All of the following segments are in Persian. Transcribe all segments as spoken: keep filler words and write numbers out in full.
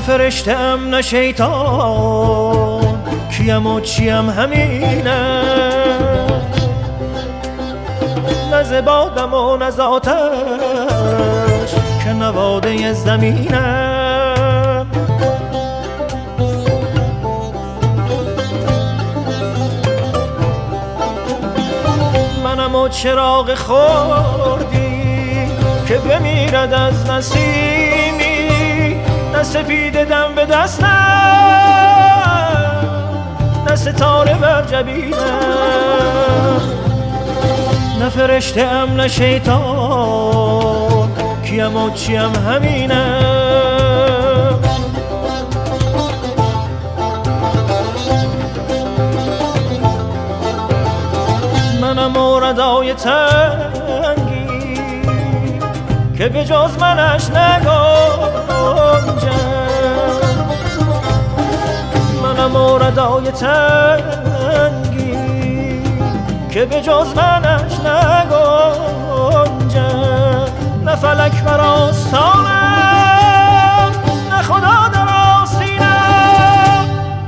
فرشتم نه شیطان، کیم و چیم همینه، نه ز بادم و نه ز آتش که نواده زمینم. منم و چراغ خوردی که بمیرد از نسیمی، نه سپیده دم به دستم نه ستاره بر جبینم، نه فرشته ام نه شیطان، کیم و چیم همینم. منم و ردای تنگی که به جز منش نگنجم، منم و ردای تنگی که به جز منش نگنجم، نه فلک بر آستانم نه خدا در آستینم.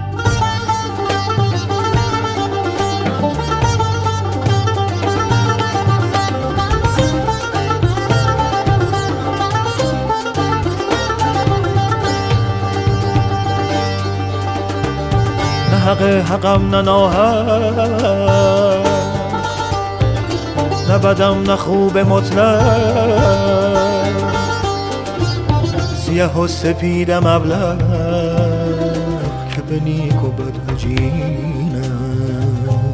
نه حق حقم نه ناحق، نه بدم نه خوب مطلق، سیه و سپیدم ابلق که به نیک و بد عجینم.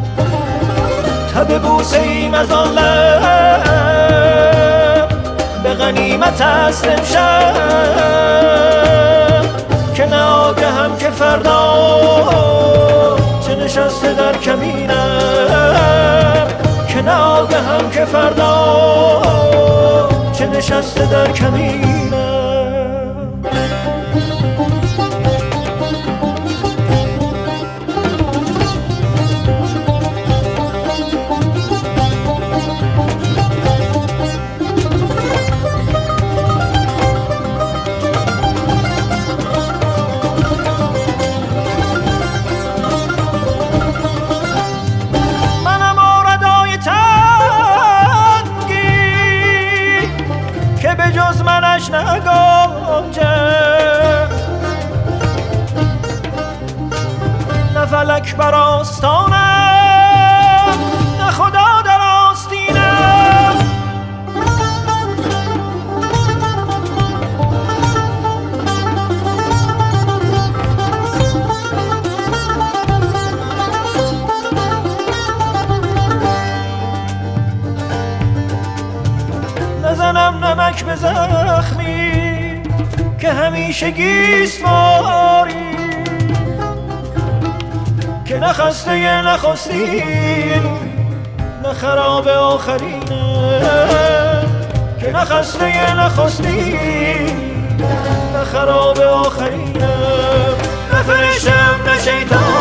تب بوسه ایم از آن لب به غنیمت است امشب، که نه آگهم که فردا چه نشسته در کمینم، که نه آگهم که فردا چه نشسته در کمینم. به جز منش نگنجم، نه فلک بر آستانم نه خدا در آستینم. نزنم نمک به زخمی که همیشه گیسواری، که نه خسته نخستی نه خراب آخرینه، که نه خسته نخستی نه خراب آخرینه، نه فرشتم نه شیطان.